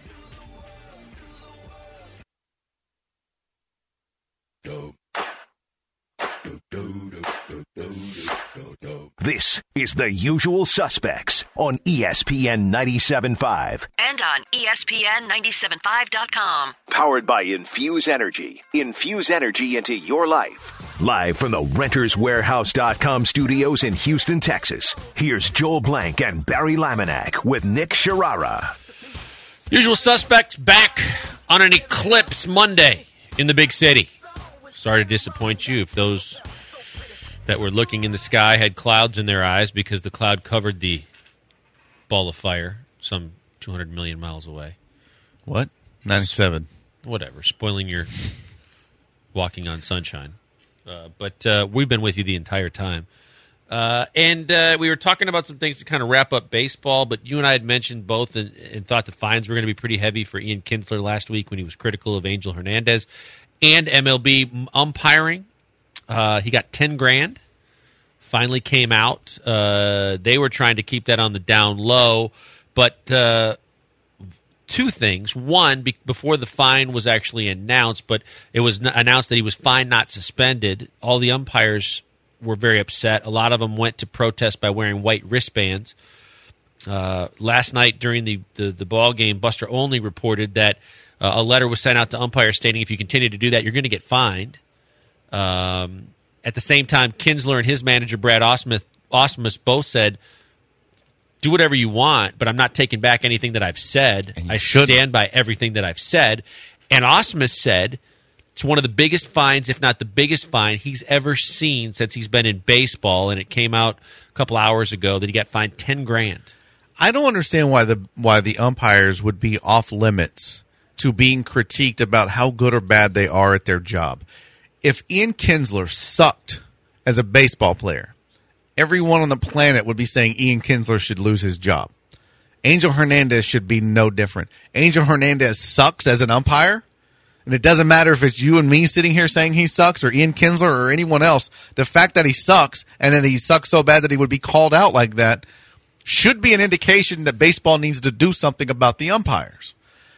B: This is The Usual Suspects on E S P N ninety-seven point five.
C: And on E S P N ninety-seven five dot com.
B: Powered by Infuse Energy. Infuse energy into your life. Live from the Renters Warehouse dot com studios in Houston, Texas. Here's Joel Blank and Barry Laminack with Nick Sharara.
D: Usual suspects back on an eclipse Monday in the big city. Sorry to disappoint you if those that were looking in the sky had clouds in their eyes, because the cloud covered the ball of fire some two hundred million miles away.
E: What? ninety-seven.
D: Whatever, spoiling your walking on sunshine. Uh, but uh, we've been with you the entire time. Uh, and uh, we were talking about some things to kind of wrap up baseball, but you and I had mentioned both and, and thought the fines were going to be pretty heavy for Ian Kinsler last week when he was critical of Angel Hernandez and M L B umpiring. Uh, he got ten grand. Finally came out. Uh, they were trying to keep that on the down low, but uh, two things. One, be, before the fine was actually announced, but it was n- announced that he was fined, not suspended. All the umpires were very upset. A lot of them went to protest by wearing white wristbands. Uh, last night during the, the, the ball game, Buster Olney reported that uh, a letter was sent out to umpires stating if you continue to do that, you're going to get fined. Um, at the same time, Kinsler and his manager, Brad Osmuth, Osmus, both said, do whatever you want, but I'm not taking back anything that I've said. I
E: shouldn't.
D: stand by everything that I've said. And Osmus said it's one of the biggest fines, if not the biggest fine, he's ever seen since he's been in baseball. And it came out a couple hours ago that he got fined ten grand.
E: I don't understand why the why the umpires would be off limits to being critiqued about how good or bad they are at their job. If Ian Kinsler sucked as a baseball player, everyone on the planet would be saying Ian Kinsler should lose his job. Angel Hernandez should be no different. Angel Hernandez sucks as an umpire, and it doesn't matter if it's you and me sitting here saying he sucks or Ian Kinsler or anyone else. The fact that he sucks and that he sucks so bad that he would be called out like that should be an indication that baseball needs to do something about the umpires.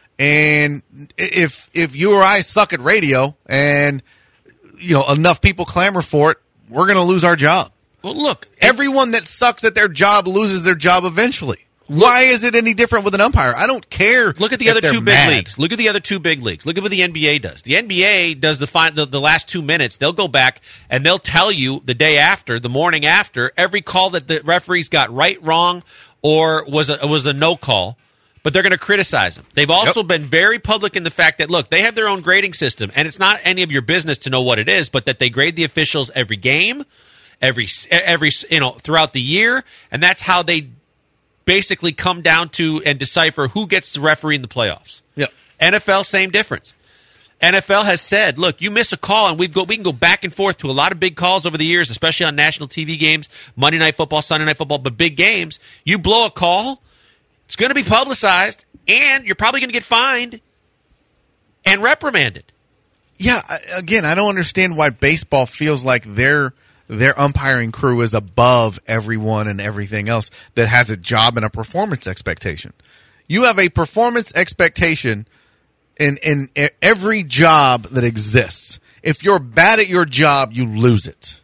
E: And if if you or I suck at radio and you know enough people clamor for it, we're going to lose our job.
D: Well, look,
E: Everyone that sucks at their job loses their job eventually. Why is it any different with an umpire? I don't care.
D: Look at the
E: if
D: other
E: they're
D: two big
E: mad.
D: leagues. Look at the other two big leagues. Look at what the N B A does. The N B A does the, fi- the the last two minutes. They'll go back and they'll tell you the day after, the morning after, every call that the referees got right, wrong, or was a, was a no call. But they're going to criticize them. They've also
E: Yep.
D: been very public in the fact that, look, they have their own grading system, and it's not any of your business to know what it is, but that they grade the officials every game, every every you know throughout the year, and that's how they basically come down to and decipher who gets to referee in the playoffs.
E: Yep.
D: N F L, same difference. N F L has said, look, you miss a call, and we go we can go back and forth to a lot of big calls over the years, especially on national T V games, Monday Night Football, Sunday Night Football, but big games. You blow a call, it's going to be publicized, and you're probably going to get fined and reprimanded.
E: Yeah, I- again, I don't understand why baseball feels like their their umpiring crew is above everyone and everything else that has a job and a performance expectation. You have a performance expectation in in e- every job that exists. If you're bad at your job, you lose it.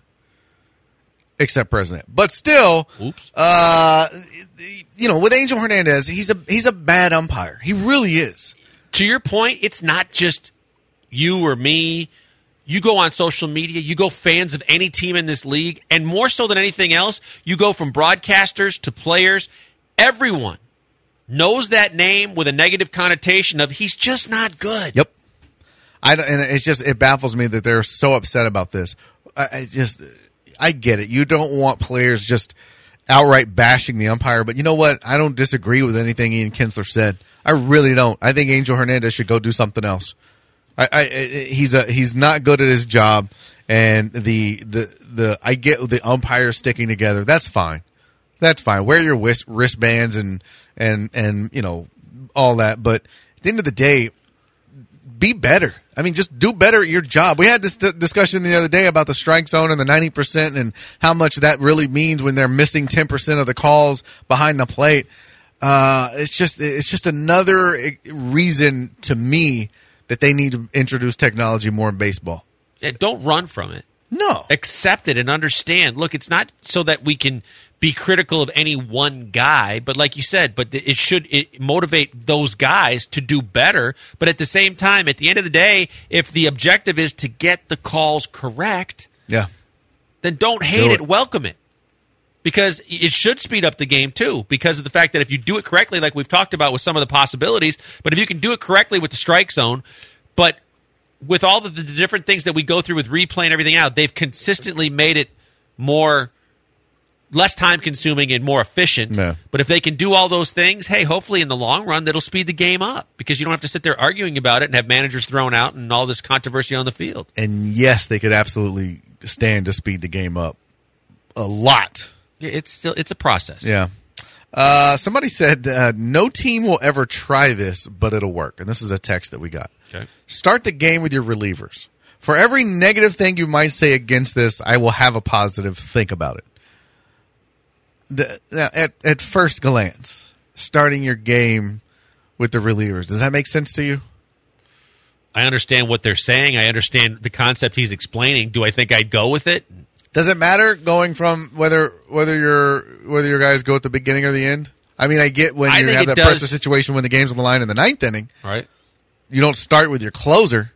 E: Except president, but still,
D: Oops.
E: uh, you know, with Angel Hernandez, he's a he's a bad umpire. He really is.
D: To your point, it's not just you or me. You go on social media, you go fans of any team in this league, and more so than anything else, you go from broadcasters to players. Everyone knows that name with a negative connotation of he's just not good.
E: Yep. I don't, and it's just it baffles me that they're so upset about this. I, I just I get it. You don't want players just outright bashing the umpire, but you know what? I don't disagree with anything Ian Kinsler said. I really don't. I think Angel Hernandez should go do something else. I, I he's a he's not good at his job, and the the the I get the umpires sticking together. That's fine. That's fine. Wear your wrist, wristbands and and and you know all that, but at the end of the day, be better. I mean, just do better at your job. We had this d- discussion the other day about the strike zone and the ninety percent and how much that really means when they're missing ten percent of the calls behind the plate. Uh, it's just it's just another reason to me that they need to introduce technology more in baseball.
D: Yeah, don't run from it.
E: No.
D: Accept it and understand. Look, it's not so that we can be critical of any one guy, but like you said, but it should it motivate those guys to do better. But at the same time, at the end of the day, if the objective is to get the calls correct,
E: Yeah.
D: then don't hate
E: Do
D: it.
E: it.
D: Welcome it. Because it should speed up the game, too, because of the fact that if you do it correctly, like we've talked about with some of the possibilities, but if you can do it correctly with the strike zone, but with all of the different things that we go through with replay and everything out, they've consistently made it more, less time-consuming and more efficient.
E: Yeah.
D: But if they can do all those things, hey, hopefully in the long run, that'll speed the game up because you don't have to sit there arguing about it and have managers thrown out and all this controversy on the field.
E: And yes, they could absolutely stand to speed the game up a lot.
D: Yeah, it's still it's a process.
E: Yeah. Uh, somebody said uh, no team will ever try this, but it'll work. And this is a text that we got.
D: Okay.
E: Start the game with your relievers. For every negative thing you might say against this, I will have a positive. Think about it. The, now, at, at first glance, starting your game with the relievers. Does that make sense to you?
D: I understand what they're saying. I understand the concept he's explaining. Do I think I'd go with it?
E: Does it matter going from whether whether your whether your guys go at the beginning or the end? I mean, I get when
D: I
E: you
D: think
E: have
D: it
E: that
D: does.
E: pressure situation when the game's on the line in the ninth inning.
D: Right.
E: You don't start with your closer,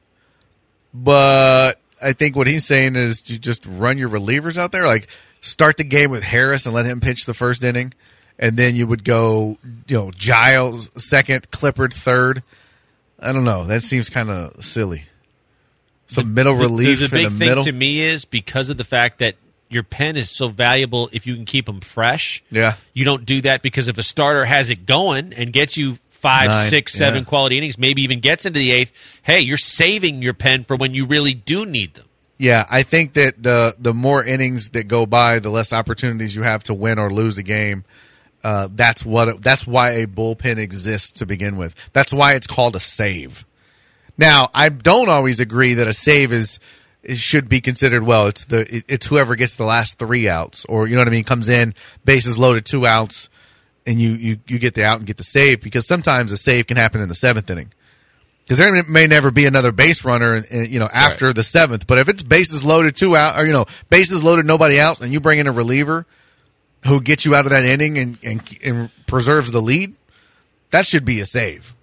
E: but I think what he's saying is you just run your relievers out there, like start the game with Harris and let him pitch the first inning, and then you would go, you know, Giles second, Clippard third. I don't know. That seems kind of silly. Some middle
D: The-
E: relief
D: the, the big
E: in the
D: thing
E: middle.
D: to me is because of the fact that your pen is so valuable if you can keep them fresh.
E: Yeah.
D: You don't do that because if a starter has it going and gets you five,
E: Nine,
D: six, seven
E: yeah.
D: quality innings, maybe even gets into the eighth, hey, you're saving your pen for when you really do need them.
E: Yeah, I think that the the more innings that go by, the less opportunities you have to win or lose a game. Uh, that's what. That's why a bullpen exists to begin with. That's why it's called a save. Now, I don't always agree that a save is, is should be considered. Well, it's the it, it's whoever gets the last three outs, or you know what I mean. Comes in, bases loaded, two outs, and you you you get the out and get the save, because sometimes a save can happen in the seventh inning. Because there may never be another base runner, you know, after right. the seventh. But if it's bases loaded, two out, or you know, bases loaded, nobody out, and you bring in a reliever who gets you out of that inning and, and, and preserves the lead, that should be a save.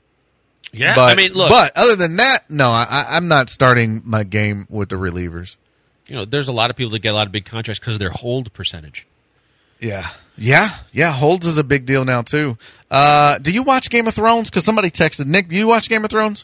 D: Yeah,
E: but,
D: I mean, look.
E: But other than that, no, I, I'm not starting my game with the relievers.
D: You know, there's a lot of people that get a lot of big contracts because of their hold percentage.
E: Yeah. Yeah. Yeah. Holds is a big deal now, too. Uh, do you watch Game of Thrones? Because somebody texted, Nick, do you watch Game of Thrones?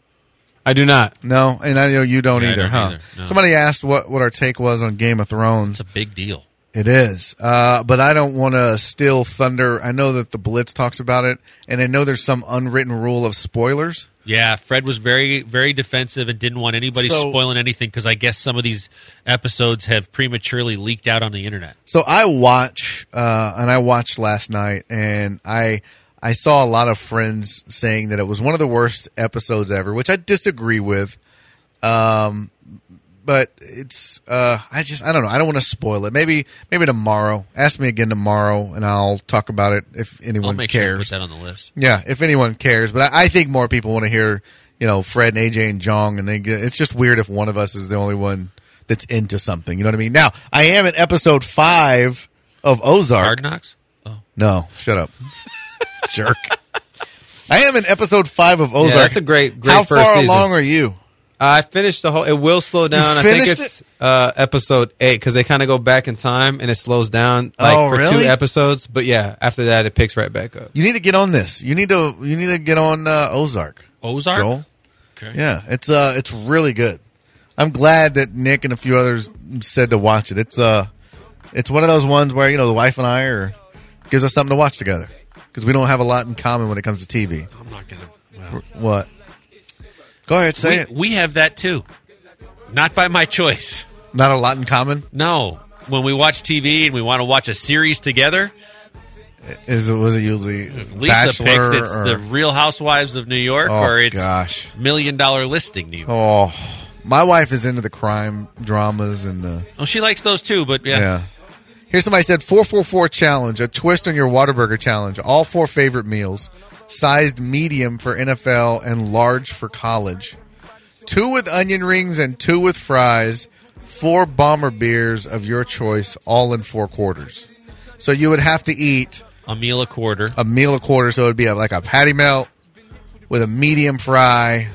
F: I do not.
E: No, and I know you don't
D: Yeah, I
E: either,
D: don't
E: huh?
D: either, no.
E: Somebody asked what, what our take was on Game of Thrones.
D: It's a big deal.
E: It is. Uh, but I don't want to steal thunder. I know that the Blitz talks about it, and I know there's some unwritten rule of spoilers.
D: Yeah, Fred was very, very defensive and didn't want anybody
E: So-
D: spoiling anything because I guess some of these episodes have prematurely leaked out on the internet.
E: So I watch, uh, and I watched last night, and I I saw a lot of friends saying that it was one of the worst episodes ever, which I disagree with. Um, but it's uh, I just I don't know. I don't want to spoil it. Maybe maybe tomorrow. Ask me again tomorrow, and I'll talk about it if
D: I'll
E: anyone
D: make sure to
E: cares.
D: put that on the list.
E: Yeah, if anyone cares. But I, I think more people want to hear, you know, Fred and A J and Jong, and they get, it's just weird if one of us is the only one that's into something. You know what I mean? Now, I am in episode five of Ozark.
D: Hard Knocks? Oh.
E: No, shut up. Jerk. I am in episode five of Ozark.
F: Yeah, that's a great, great
E: How
F: first
E: far
F: season.
E: along are you?
F: I finished the whole. It will slow down. I think
E: finished
F: it's uh, episode eight because they kind of go back in time and it slows down like
E: Oh,
F: for
E: really?
F: two episodes. But yeah, after that it picks right back up.
E: You need to get on this. You need to. You need to get on uh, Ozark.
D: Ozark?
E: Joel.
D: Okay.
E: Yeah, it's uh, it's really good. I'm glad that Nick and a few others said to watch it. It's uh, it's one of those ones where you know the wife and I are gives us something to watch together because we don't have a lot in common when it comes to T V.
D: I'm not going to. Well,
E: What? Go ahead, say
D: we,
E: it.
D: we have that too. Not by my choice.
E: Not a lot in common.
D: No. When we watch T V and we want to watch a series together,
E: Is it was it usually
D: Lisa
E: Bachelor
D: picks it's
E: or
D: the Real Housewives of New York
E: oh
D: or it's
E: gosh
D: Million Dollar Listing New York.
E: oh my wife is into the crime dramas and the
D: Oh, she likes those too, but yeah.
E: yeah. Here's somebody said four four four challenge, a twist on your Whataburger challenge. All four favorite meals, sized medium for N F L and large for college. Two with onion rings and two with fries. Four bomber beers of your choice, all in four quarters. So you would have to eat
D: A meal a quarter.
E: a meal a quarter, so it would be like a patty melt with a medium fry.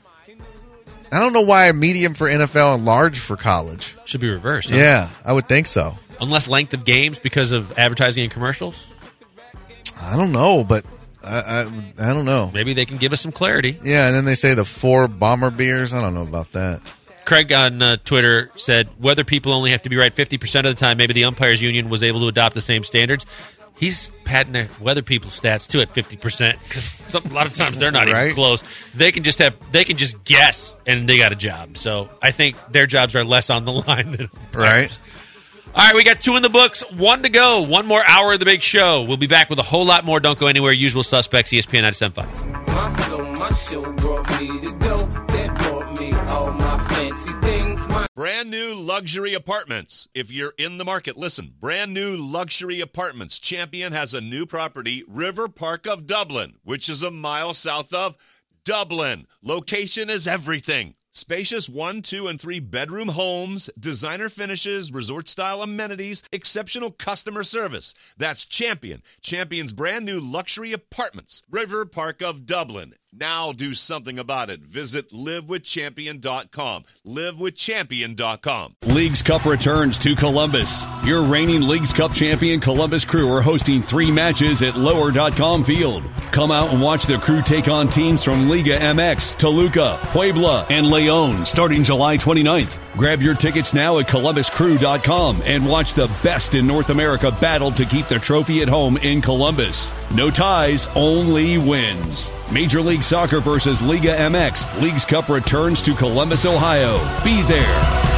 E: I don't know why a medium for N F L and large for college.
D: Should be reversed. huh?
E: Yeah, I would think so.
D: Unless length of games because of advertising and commercials.
E: I don't know, but I, I, I don't know.
D: Maybe they can give us some clarity.
E: Yeah, and then they say the four bomber beers. I don't know about that.
D: Craig on uh, Twitter said, whether people only have to be right fifty percent of the time, maybe the umpires union was able to adopt the same standards. He's patting their weather people stats too at fifty percent because a lot of times they're not
E: Right.
D: even close. They can just have they can just guess and they got a job. So I think their jobs are less on the line than umpires.
E: Right.
D: All right, we got two in the books, one to go, one more hour of the big show. We'll be back with a whole lot more. Don't go anywhere. Usual suspects, E S P N ninety-seven point five.
H: My flow, my show brought me to go. That brought me all my fancy things. My
I: Brand new luxury apartments. If you're in the market, listen. Brand new luxury apartments. Champion has a new property, River Park of Dublin, which is a mile south of Dublin. Location is everything. Spacious one, two, and three bedroom homes, designer finishes, resort-style amenities, exceptional customer service. That's Champion. Champion's brand new luxury apartments. River Park of Dublin. Now do something about it. Visit live with champion dot com. live with champion dot com.
A: Leagues Cup returns to Columbus. Your reigning Leagues Cup champion Columbus Crew are hosting three matches at lower dot com field. Come out and watch the Crew take on teams from Liga M X, Toluca, Puebla, and Leon starting July twenty-ninth. Grab your tickets now at columbus crew dot com and watch the best in North America battle to keep the trophy at home in Columbus. No ties, only wins. Major League Soccer versus Liga M X. Leagues Cup returns to Columbus, Ohio. Be there.